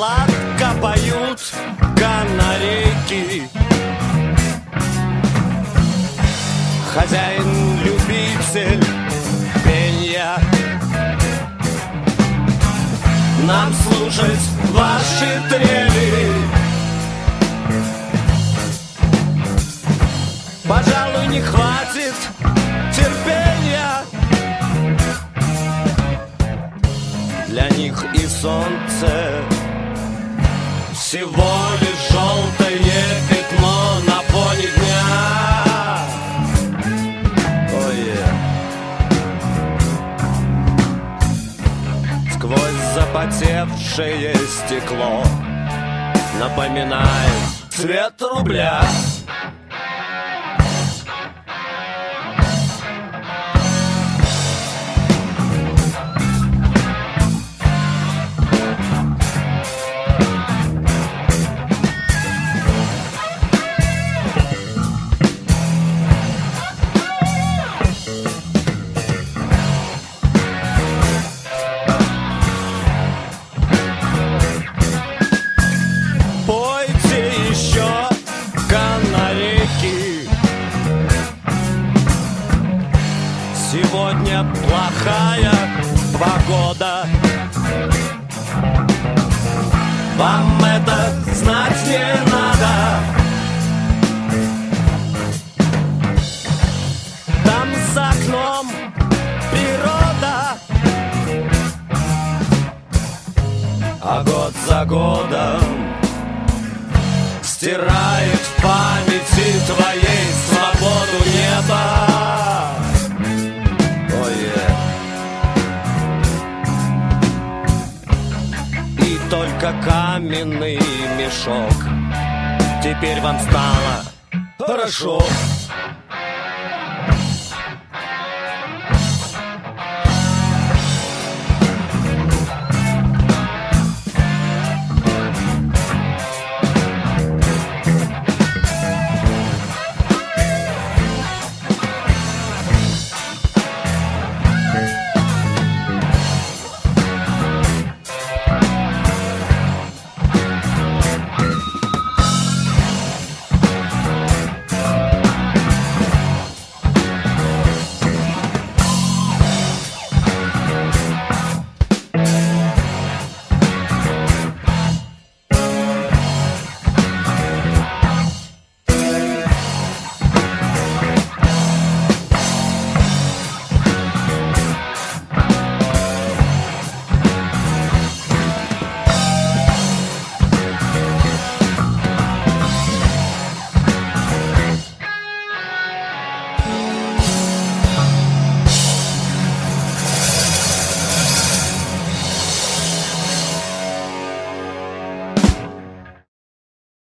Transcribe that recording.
сладко поют канарейки. Хозяин-любитель пенья, нам слушать ваши трели. Пожалуй, не хватит терпения. Для них и солнце всего лишь желтое пятно на фоне дня. Сквозь запотевшее стекло напоминает цвет рубля. Сегодня плохая погода. Вам это знать не надо. Там за окном природа, а год за годом стирает в памяти твоей свободу неба. Только каменный мешок. Теперь вам стало хорошо.